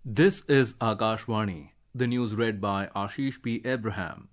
This is Akashvani. The news read by Ashish P. Abraham.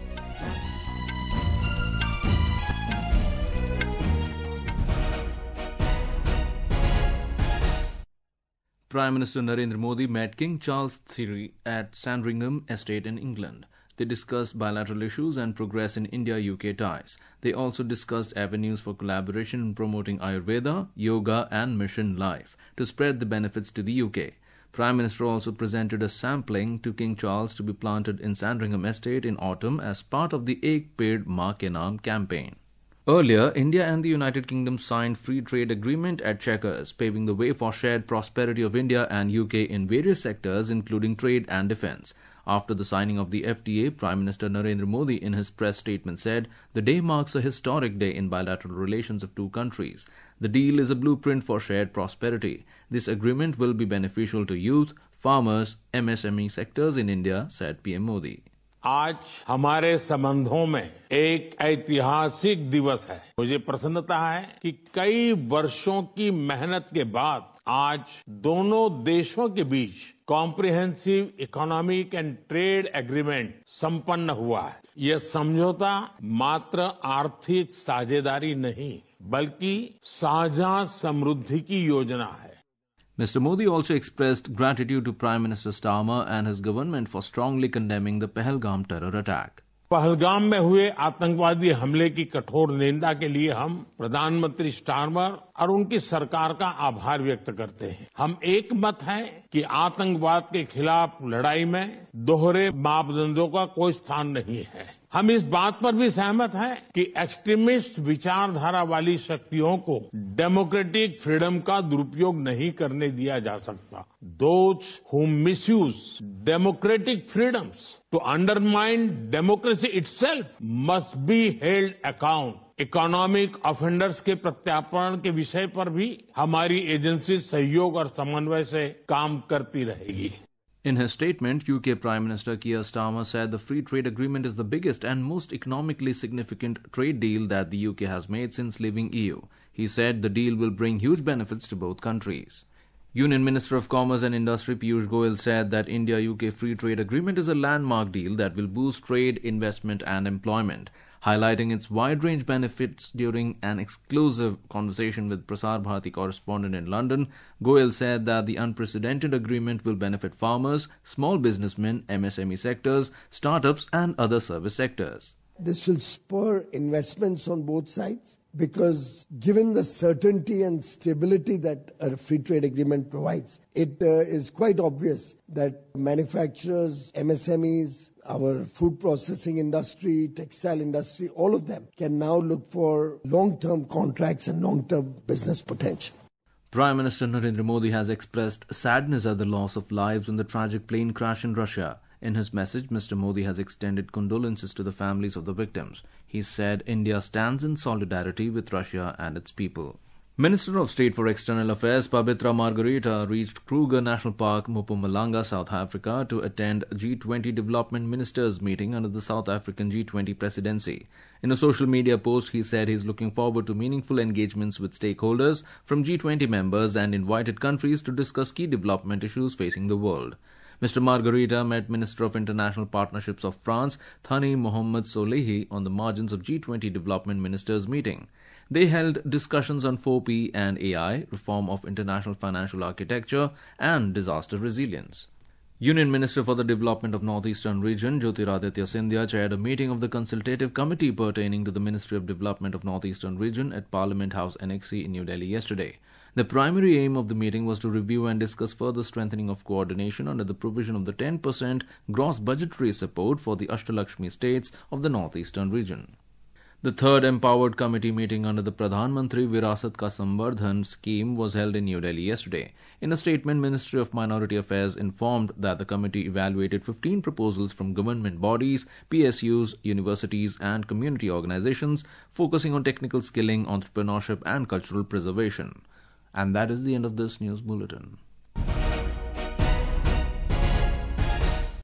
Prime Minister Narendra Modi met King Charles III at Sandringham Estate in England. They discussed bilateral issues and progress in India-UK ties. They also discussed avenues for collaboration in promoting Ayurveda, yoga and mission life to spread the benefits to the UK. Prime Minister also presented a sapling to King Charles to be planted in Sandringham Estate in autumn as part of the Ek Ped Maa Ke Naam campaign. Earlier, India and the United Kingdom signed free trade agreement at Chequers, paving the way for shared prosperity of India and UK in various sectors including trade and defence. After the signing of the FTA, Prime Minister Narendra Modi in his press statement said, "The day marks a historic day in bilateral relations of two countries. The deal is a blueprint for shared prosperity. This agreement will be beneficial to youth, farmers, MSME sectors in India," said PM Modi. आज हमारे संबंधों में एक ऐतिहासिक दिवस है। मुझे प्रसन्नता है कि कई वर्षों की मेहनत के बाद आज दोनों देशों के बीच comprehensive economic and trade agreement संपन्न हुआ है। यह समझौता मात्र आर्थिक साझेदारी नहीं, बल्कि साझा समृद्धि की योजना है। Mr. Modi also expressed gratitude to Prime Minister Starmer and his government for strongly condemning the Pahalgam terror attack. Pahalgam में हुए आतंकवादी हमले की कठोर निंदा के लिए हम प्रधानमंत्री स्टारमर और उनकी सरकार का आभार व्यक्त करते हैं। हम एक मत हैं कि आतंकवाद के खिलाफ लड़ाई में दोहरे मापदंडों का कोई स्थान नहीं है। हम इस बात पर भी सहमत हैं कि एक्सट्रीमिस्ट विचारधारा वाली शक्तियों को डेमोक्रेटिक फ्रीडम का दुरुपयोग नहीं करने दिया जा सकता। Those who misuse democratic freedoms to undermine democracy itself must be held account. Economic offenders के प्रत्यार्पण के विषय पर भी हमारी एजेंसी सहयोग और समन्वय से काम करती रहेगी। In his statement, UK Prime Minister Keir Starmer said the free trade agreement is the biggest and most economically significant trade deal that the UK has made since leaving EU. He said the deal will bring huge benefits to both countries. Union Minister of Commerce and Industry Piyush Goyal said that India-UK free trade agreement is a landmark deal that will boost trade, investment and employment. Highlighting its wide-range benefits during an exclusive conversation with Prasar Bharati correspondent in London, Goyal said that the unprecedented agreement will benefit farmers, small businessmen, MSME sectors, startups and other service sectors. This will spur investments on both sides because given the certainty and stability that a free trade agreement provides, it is quite obvious that manufacturers, MSMEs, our food processing industry, textile industry, all of them can now look for long-term contracts and long-term business potential. Prime Minister Narendra Modi has expressed sadness at the loss of lives in the tragic plane crash in Russia. In his message, Mr. Modi has extended condolences to the families of the victims. He said India stands in solidarity with Russia and its people. Minister of State for External Affairs Pabitra Margarita reached Kruger National Park, Mpumalanga, South Africa to attend G20 Development Ministers meeting under the South African G20 presidency. In a social media post, he said he is looking forward to meaningful engagements with stakeholders from G20 members and invited countries to discuss key development issues facing the world. Mr. Margarita met Minister of International Partnerships of France, Thani Mohamed Solehi, on the margins of G20 Development Ministers meeting. They held discussions on 4P and AI, reform of international financial architecture, and disaster resilience. Union Minister for the Development of Northeastern Region, Jyotiraditya Scindia, chaired a meeting of the Consultative Committee pertaining to the Ministry of Development of Northeastern Region at Parliament House NXC in New Delhi yesterday. The primary aim of the meeting was to review and discuss further strengthening of coordination under the provision of the 10% gross budgetary support for the Ashtalakshmi states of the Northeastern region. The third Empowered Committee meeting under the Pradhan Mantri Virasat Ka Samvardhan scheme was held in New Delhi yesterday. In a statement, Ministry of Minority Affairs informed that the committee evaluated 15 proposals from government bodies, PSUs, universities and community organizations focusing on technical skilling, entrepreneurship and cultural preservation. And that is the end of this news bulletin.